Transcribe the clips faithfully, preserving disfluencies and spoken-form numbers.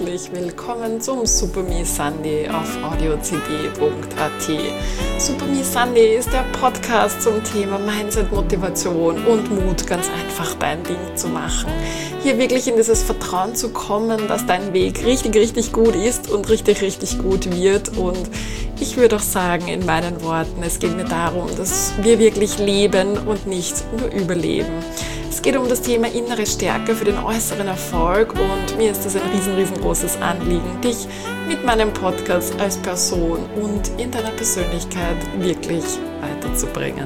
herzlich willkommen zum Super Me Sunday auf audio c d punkt a t. Super Me Sunday ist der Podcast zum Thema Mindset, Motivation und Mut, ganz einfach dein Ding zu machen. Hier wirklich in dieses Vertrauen zu kommen, dass dein Weg richtig, richtig gut ist und richtig, richtig gut wird. Und ich würde auch sagen, in meinen Worten, es geht mir darum, dass wir wirklich leben und nicht nur überleben. Es geht um das Thema innere Stärke für den äußeren Erfolg und mir ist es ein riesen, riesengroßes Anliegen, dich mit meinem Podcast als Person und in deiner Persönlichkeit wirklich weiterzubringen.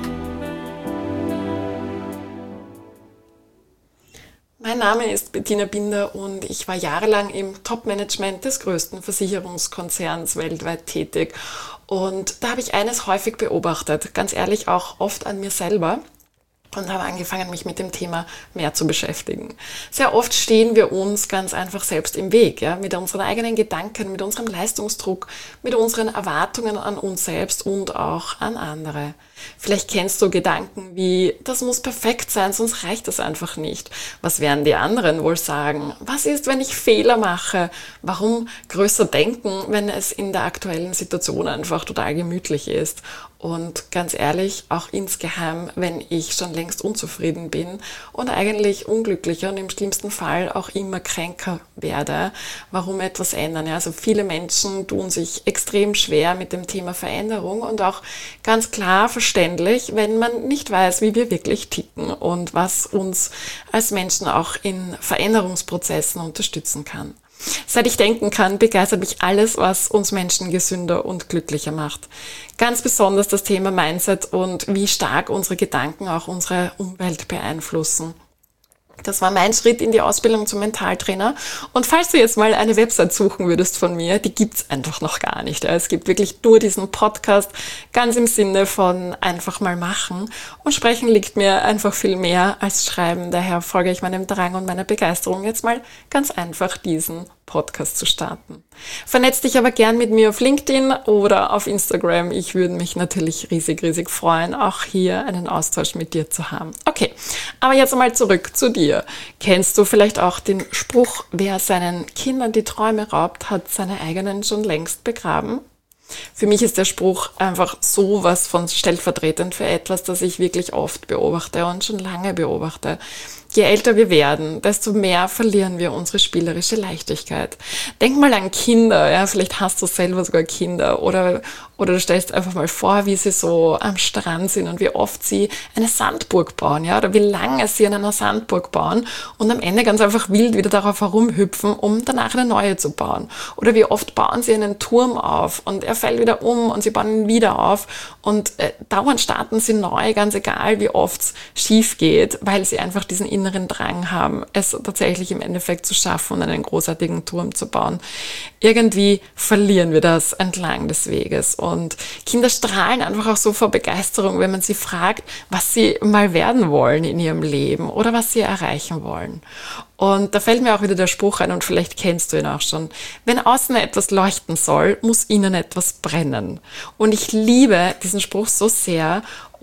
Mein Name ist Bettina Binder und ich war jahrelang im Top-Management des größten Versicherungskonzerns weltweit tätig. Und da habe ich eines häufig beobachtet, ganz ehrlich auch oft an mir selber. Und habe angefangen, mich mit dem Thema mehr zu beschäftigen. Sehr oft stehen wir uns ganz einfach selbst im Weg, ja, mit unseren eigenen Gedanken, mit unserem Leistungsdruck, mit unseren Erwartungen an uns selbst und auch an andere. Vielleicht kennst du Gedanken wie, das muss perfekt sein, sonst reicht das einfach nicht. Was werden die anderen wohl sagen? Was ist, wenn ich Fehler mache? Warum größer denken, wenn es in der aktuellen Situation einfach total gemütlich ist? Und ganz ehrlich, auch insgeheim, wenn ich schon längst unzufrieden bin und eigentlich unglücklicher und im schlimmsten Fall auch immer kränker werde, warum etwas ändern? Ja, also viele Menschen tun sich extrem schwer mit dem Thema Veränderung und auch ganz klar verständlich, wenn man nicht weiß, wie wir wirklich ticken und was uns als Menschen auch in Veränderungsprozessen unterstützen kann. Seit ich denken kann, begeistert mich alles, was uns Menschen gesünder und glücklicher macht. Ganz besonders das Thema Mindset und wie stark unsere Gedanken auch unsere Umwelt beeinflussen. Das war mein Schritt in die Ausbildung zum Mentaltrainer. Und falls du jetzt mal eine Website suchen würdest von mir, die gibt's einfach noch gar nicht. Es gibt wirklich nur diesen Podcast, ganz im Sinne von einfach mal machen. Und sprechen liegt mir einfach viel mehr als schreiben. Daher folge ich meinem Drang und meiner Begeisterung, jetzt mal ganz einfach diesen Podcast zu starten. Vernetz dich aber gern mit mir auf LinkedIn oder auf Instagram. Ich würde mich natürlich riesig, riesig freuen, auch hier einen Austausch mit dir zu haben. Okay, aber jetzt einmal zurück zu dir. Kennst du vielleicht auch den Spruch, wer seinen Kindern die Träume raubt, hat seine eigenen schon längst begraben? Für mich ist der Spruch einfach sowas von stellvertretend für etwas, das ich wirklich oft beobachte und schon lange beobachte. Je älter wir werden, desto mehr verlieren wir unsere spielerische Leichtigkeit. Denk mal an Kinder, ja, vielleicht hast du selber sogar Kinder oder, oder du stellst einfach mal vor, wie sie so am Strand sind und wie oft sie eine Sandburg bauen, ja, oder wie lange sie an einer Sandburg bauen und am Ende ganz einfach wild wieder darauf herumhüpfen, um danach eine neue zu bauen. Oder wie oft bauen sie einen Turm auf und er fällt wieder um und sie bauen ihn wieder auf und äh, dauernd starten sie neu, ganz egal, wie oft es schief geht, weil sie einfach diesen inneren Drang haben, es tatsächlich im Endeffekt zu schaffen und einen großartigen Turm zu bauen. Irgendwie verlieren wir das entlang des Weges und Kinder strahlen einfach auch so vor Begeisterung, wenn man sie fragt, was sie mal werden wollen in ihrem Leben oder was sie erreichen wollen. Und da fällt mir auch wieder der Spruch ein und vielleicht kennst du ihn auch schon. Wenn außen etwas leuchten soll, muss innen etwas brennen. Und ich liebe diesen Spruch so sehr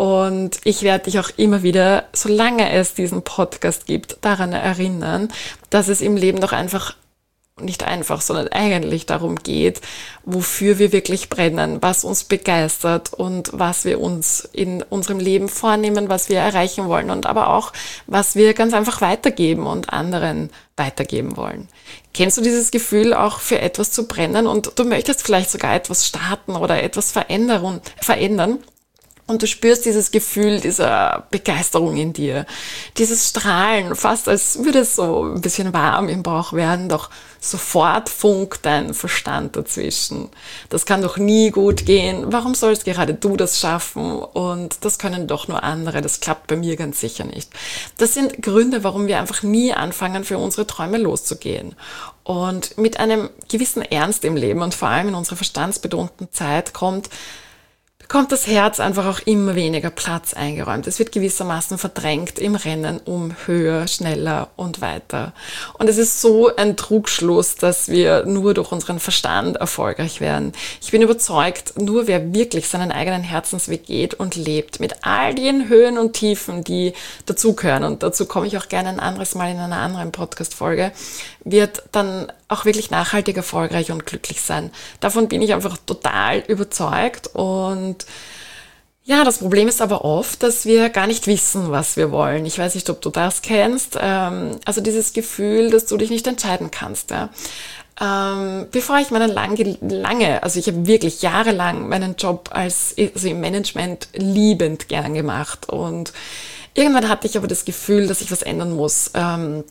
und ich werde dich auch immer wieder, solange es diesen Podcast gibt, daran erinnern, dass es im Leben doch einfach nicht einfach, sondern eigentlich darum geht, wofür wir wirklich brennen, was uns begeistert und was wir uns in unserem Leben vornehmen, was wir erreichen wollen und aber auch, was wir ganz einfach weitergeben und anderen weitergeben wollen. Kennst du dieses Gefühl, auch für etwas zu brennen und du möchtest vielleicht sogar etwas starten oder etwas verändern, verändern? Und du spürst dieses Gefühl dieser Begeisterung in dir, dieses Strahlen, fast als würde es so ein bisschen warm im Bauch werden, doch sofort funkt dein Verstand dazwischen. Das kann doch nie gut gehen. Warum sollst gerade du das schaffen? Und das können doch nur andere. Das klappt bei mir ganz sicher nicht. Das sind Gründe, warum wir einfach nie anfangen, für unsere Träume loszugehen. Und mit einem gewissen Ernst im Leben und vor allem in unserer verstandsbetonten Zeit kommt kommt das Herz einfach auch immer weniger Platz eingeräumt. Es wird gewissermaßen verdrängt im Rennen um höher, schneller und weiter. Und es ist so ein Trugschluss, dass wir nur durch unseren Verstand erfolgreich werden. Ich bin überzeugt, nur wer wirklich seinen eigenen Herzensweg geht und lebt, mit all den Höhen und Tiefen, die dazugehören, und dazu komme ich auch gerne ein anderes Mal in einer anderen Podcast-Folge, wird dann auch wirklich nachhaltig erfolgreich und glücklich sein. Davon bin ich einfach total überzeugt. Und ja, das Problem ist aber oft, dass wir gar nicht wissen, was wir wollen. Ich weiß nicht, ob du das kennst. Ähm, also dieses Gefühl, dass du dich nicht entscheiden kannst. Ja. Ähm, bevor ich meinen lange, lange, also ich habe wirklich jahrelang meinen Job als, also im Management liebend gern gemacht. Und irgendwann hatte ich aber das Gefühl, dass ich was ändern muss. Ähm,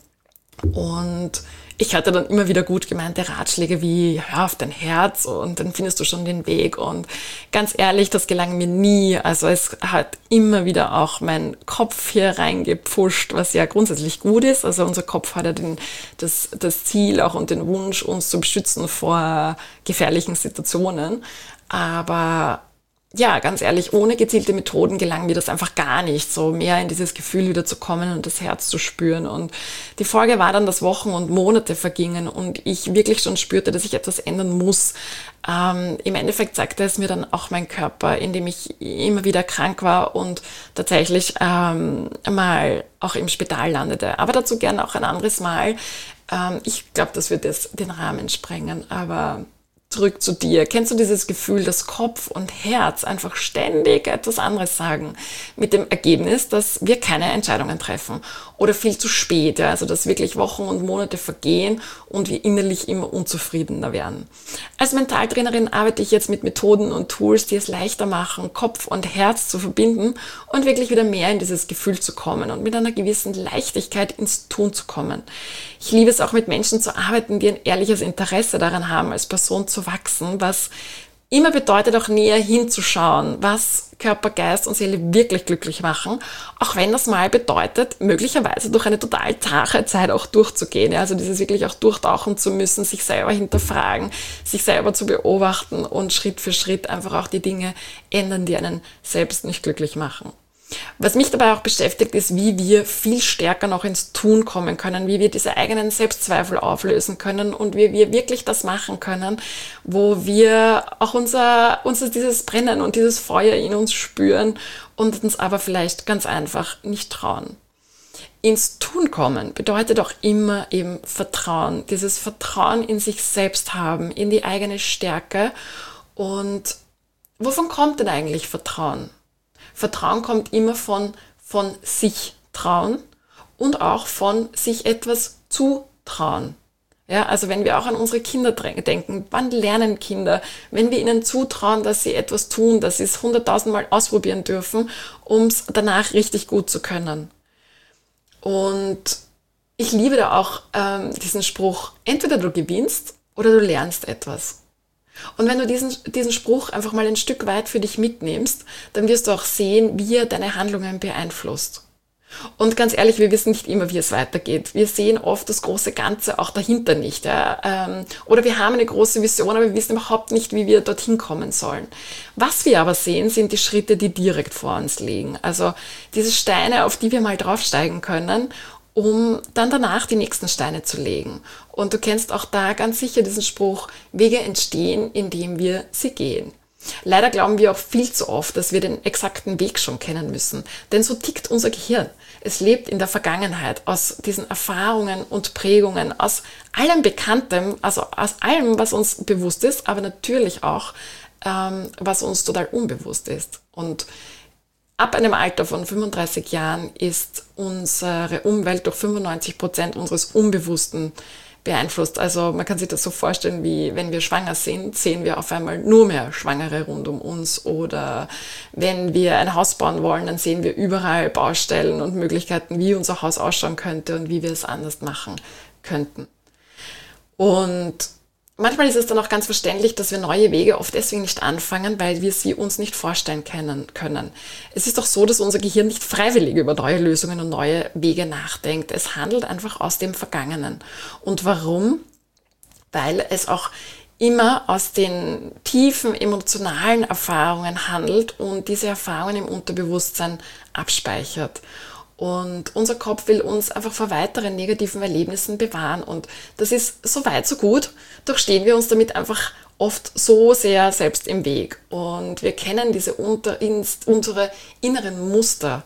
und ich hatte dann immer wieder gut gemeinte Ratschläge wie, hör auf dein Herz und dann findest du schon den Weg. Und ganz ehrlich, das gelang mir nie. Also es hat immer wieder auch mein Kopf hier reingepfuscht, was ja grundsätzlich gut ist. Also unser Kopf hat ja den, das, das Ziel auch und den Wunsch, uns zu beschützen vor gefährlichen Situationen. Aber ja, ganz ehrlich, ohne gezielte Methoden gelang mir das einfach gar nicht, so mehr in dieses Gefühl wieder zu kommen und das Herz zu spüren. Und die Folge war dann, dass Wochen und Monate vergingen und ich wirklich schon spürte, dass ich etwas ändern muss. Ähm, im Endeffekt sagte es mir dann auch mein Körper, indem ich immer wieder krank war und tatsächlich ähm, mal auch im Spital landete. Aber dazu gerne auch ein anderes Mal. Ähm, ich glaube, das wird jetzt den Rahmen sprengen, aber zurück zu dir. Kennst du dieses Gefühl, dass Kopf und Herz einfach ständig etwas anderes sagen? Mit dem Ergebnis, dass wir keine Entscheidungen treffen oder viel zu spät, ja? Also dass wirklich Wochen und Monate vergehen und wir innerlich immer unzufriedener werden. Als Mentaltrainerin arbeite ich jetzt mit Methoden und Tools, die es leichter machen, Kopf und Herz zu verbinden und wirklich wieder mehr in dieses Gefühl zu kommen und mit einer gewissen Leichtigkeit ins Tun zu kommen. Ich liebe es auch, mit Menschen zu arbeiten, die ein ehrliches Interesse daran haben, als Person zu wachsen, was immer bedeutet, auch näher hinzuschauen, was Körper, Geist und Seele wirklich glücklich machen, auch wenn das mal bedeutet, möglicherweise durch eine total zache Zeit auch durchzugehen. Ja, also dieses wirklich auch durchtauchen zu müssen, sich selber hinterfragen, sich selber zu beobachten und Schritt für Schritt einfach auch die Dinge ändern, die einen selbst nicht glücklich machen. Was mich dabei auch beschäftigt, ist, wie wir viel stärker noch ins Tun kommen können, wie wir diese eigenen Selbstzweifel auflösen können und wie wir wirklich das machen können, wo wir auch unser, unser dieses Brennen und dieses Feuer in uns spüren und uns aber vielleicht ganz einfach nicht trauen. Ins Tun kommen bedeutet auch immer eben Vertrauen, dieses Vertrauen in sich selbst haben, in die eigene Stärke. Und wovon kommt denn eigentlich Vertrauen? Vertrauen kommt immer von, von sich trauen und auch von sich etwas zutrauen. Ja, also wenn wir auch an unsere Kinder denken, wann lernen Kinder, wenn wir ihnen zutrauen, dass sie etwas tun, dass sie es hunderttausendmal ausprobieren dürfen, um es danach richtig gut zu können. Und ich liebe da auch ähm, diesen Spruch, entweder du gewinnst oder du lernst etwas. Und wenn du diesen, diesen Spruch einfach mal ein Stück weit für dich mitnimmst, dann wirst du auch sehen, wie er deine Handlungen beeinflusst. Und ganz ehrlich, wir wissen nicht immer, wie es weitergeht. Wir sehen oft das große Ganze auch dahinter nicht. Ja? Oder wir haben eine große Vision, aber wir wissen überhaupt nicht, wie wir dorthin kommen sollen. Was wir aber sehen, sind die Schritte, die direkt vor uns liegen. Also diese Steine, auf die wir mal draufsteigen können, um dann danach die nächsten Steine zu legen. Und du kennst auch da ganz sicher diesen Spruch, Wege entstehen, indem wir sie gehen. Leider glauben wir auch viel zu oft, dass wir den exakten Weg schon kennen müssen. Denn so tickt unser Gehirn. Es lebt in der Vergangenheit, aus diesen Erfahrungen und Prägungen, aus allem Bekanntem, also aus allem, was uns bewusst ist, aber natürlich auch, ähm, was uns total unbewusst ist. Und ab einem Alter von fünfunddreißig Jahren ist unsere Umwelt durch fünfundneunzig Prozent unseres Unbewussten beeinflusst. Also man kann sich das so vorstellen, wie wenn wir schwanger sind, sehen wir auf einmal nur mehr Schwangere rund um uns. Oder wenn wir ein Haus bauen wollen, dann sehen wir überall Baustellen und Möglichkeiten, wie unser Haus ausschauen könnte und wie wir es anders machen könnten. Und manchmal ist es dann auch ganz verständlich, dass wir neue Wege oft deswegen nicht anfangen, weil wir sie uns nicht vorstellen können. Es ist doch so, dass unser Gehirn nicht freiwillig über neue Lösungen und neue Wege nachdenkt. Es handelt einfach aus dem Vergangenen. Und warum? Weil es auch immer aus den tiefen emotionalen Erfahrungen handelt und diese Erfahrungen im Unterbewusstsein abspeichert. Und unser Kopf will uns einfach vor weiteren negativen Erlebnissen bewahren. Und das ist so weit, so gut. Doch stehen wir uns damit einfach oft so sehr selbst im Weg. Und wir kennen diese unter, unsere inneren Muster,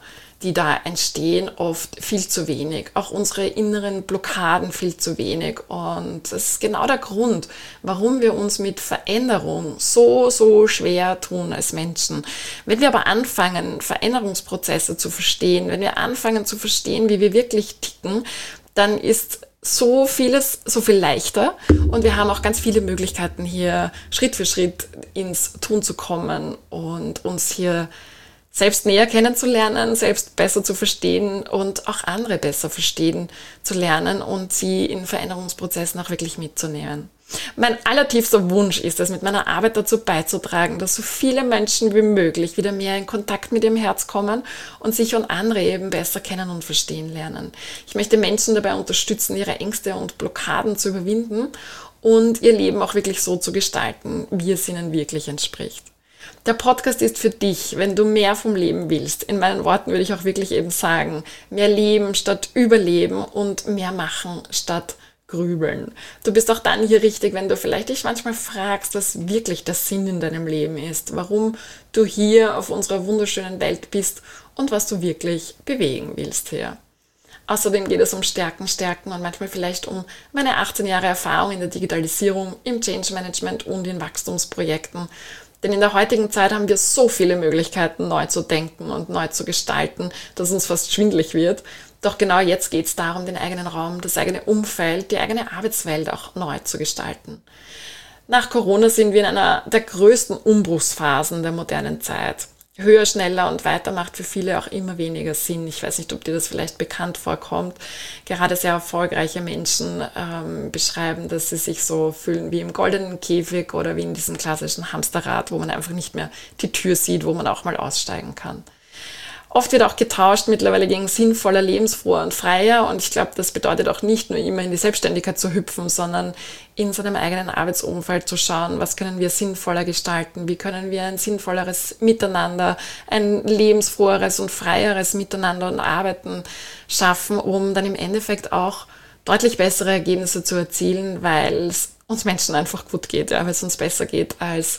die da entstehen, oft viel zu wenig. Auch unsere inneren Blockaden viel zu wenig. Und das ist genau der Grund, warum wir uns mit Veränderung so, so schwer tun als Menschen. Wenn wir aber anfangen, Veränderungsprozesse zu verstehen, wenn wir anfangen zu verstehen, wie wir wirklich ticken, dann ist so vieles, so viel leichter und wir haben auch ganz viele Möglichkeiten hier Schritt für Schritt ins Tun zu kommen und uns hier selbst näher kennenzulernen, selbst besser zu verstehen und auch andere besser verstehen zu lernen und sie in Veränderungsprozessen auch wirklich mitzunehmen. Mein allertiefster Wunsch ist es, mit meiner Arbeit dazu beizutragen, dass so viele Menschen wie möglich wieder mehr in Kontakt mit ihrem Herz kommen und sich und andere eben besser kennen und verstehen lernen. Ich möchte Menschen dabei unterstützen, ihre Ängste und Blockaden zu überwinden und ihr Leben auch wirklich so zu gestalten, wie es ihnen wirklich entspricht. Der Podcast ist für dich, wenn du mehr vom Leben willst. In meinen Worten würde ich auch wirklich eben sagen, mehr leben statt überleben und mehr machen statt grübeln. Du bist auch dann hier richtig, wenn du vielleicht dich manchmal fragst, was wirklich der Sinn in deinem Leben ist, warum du hier auf unserer wunderschönen Welt bist und was du wirklich bewegen willst hier. Außerdem geht es um Stärken, Stärken und manchmal vielleicht um meine achtzehn Jahre Erfahrung in der Digitalisierung, im Change Management und in Wachstumsprojekten. Denn in der heutigen Zeit haben wir so viele Möglichkeiten, neu zu denken und neu zu gestalten, dass uns fast schwindelig wird. Doch genau jetzt geht es darum, den eigenen Raum, das eigene Umfeld, die eigene Arbeitswelt auch neu zu gestalten. Nach Corona sind wir in einer der größten Umbruchsphasen der modernen Zeit. Höher, schneller und weiter macht für viele auch immer weniger Sinn. Ich weiß nicht, ob dir das vielleicht bekannt vorkommt. Gerade sehr erfolgreiche Menschen ähm, beschreiben, dass sie sich so fühlen wie im goldenen Käfig oder wie in diesem klassischen Hamsterrad, wo man einfach nicht mehr die Tür sieht, wo man auch mal aussteigen kann. Oft wird auch getauscht mittlerweile gegen sinnvoller, lebensfroher und freier und ich glaube, das bedeutet auch nicht nur immer in die Selbstständigkeit zu hüpfen, sondern in seinem eigenen Arbeitsumfeld zu schauen, was können wir sinnvoller gestalten, wie können wir ein sinnvolleres Miteinander, ein lebensfroheres und freieres Miteinander und Arbeiten schaffen, um dann im Endeffekt auch deutlich bessere Ergebnisse zu erzielen, weil es uns Menschen einfach gut geht, ja, weil es uns besser geht als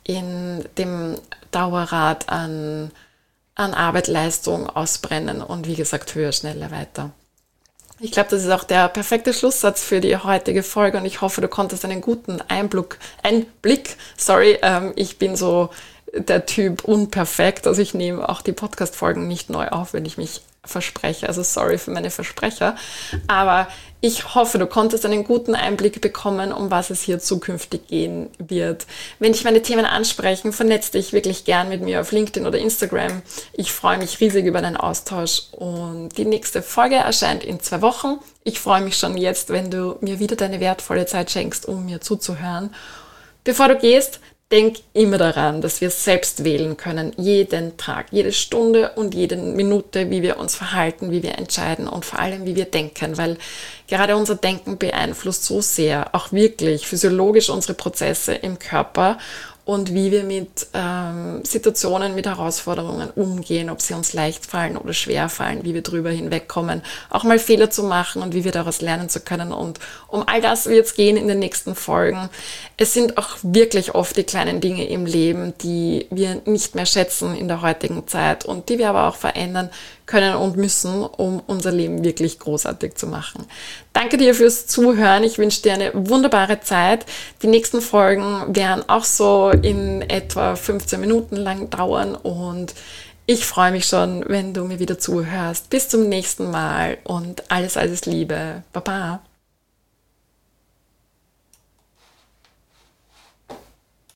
in dem Dauerrad an an Arbeit, Leistung, Ausbrennen und wie gesagt, höher, schneller, weiter. Ich glaube, das ist auch der perfekte Schlusssatz für die heutige Folge und ich hoffe, du konntest einen guten Einblick, Einblick, sorry, ähm, ich bin so der Typ unperfekt, also ich nehme auch die Podcast-Folgen nicht neu auf, wenn ich mich verspreche, also sorry für meine Versprecher, aber ich hoffe, du konntest einen guten Einblick bekommen, um was es hier zukünftig gehen wird. Wenn dich meine Themen ansprechen, vernetz dich wirklich gern mit mir auf LinkedIn oder Instagram. Ich freue mich riesig über deinen Austausch und die nächste Folge erscheint in zwei Wochen. Ich freue mich schon jetzt, wenn du mir wieder deine wertvolle Zeit schenkst, um mir zuzuhören. Bevor du gehst, denk immer daran, dass wir selbst wählen können, jeden Tag, jede Stunde und jede Minute, wie wir uns verhalten, wie wir entscheiden und vor allem, wie wir denken, weil gerade unser Denken beeinflusst so sehr, auch wirklich physiologisch unsere Prozesse im Körper und wie wir mit ähm, Situationen, mit Herausforderungen umgehen, ob sie uns leicht fallen oder schwer fallen, wie wir drüber hinwegkommen, auch mal Fehler zu machen und wie wir daraus lernen zu können. Und um all das wird es gehen in den nächsten Folgen. Es sind auch wirklich oft die kleinen Dinge im Leben, die wir nicht mehr schätzen in der heutigen Zeit und die wir aber auch verändern können und müssen, um unser Leben wirklich großartig zu machen. Danke dir fürs Zuhören. Ich wünsche dir eine wunderbare Zeit. Die nächsten Folgen werden auch so in etwa fünfzehn Minuten lang dauern und ich freue mich schon, wenn du mir wieder zuhörst. Bis zum nächsten Mal und alles, alles Liebe. Baba.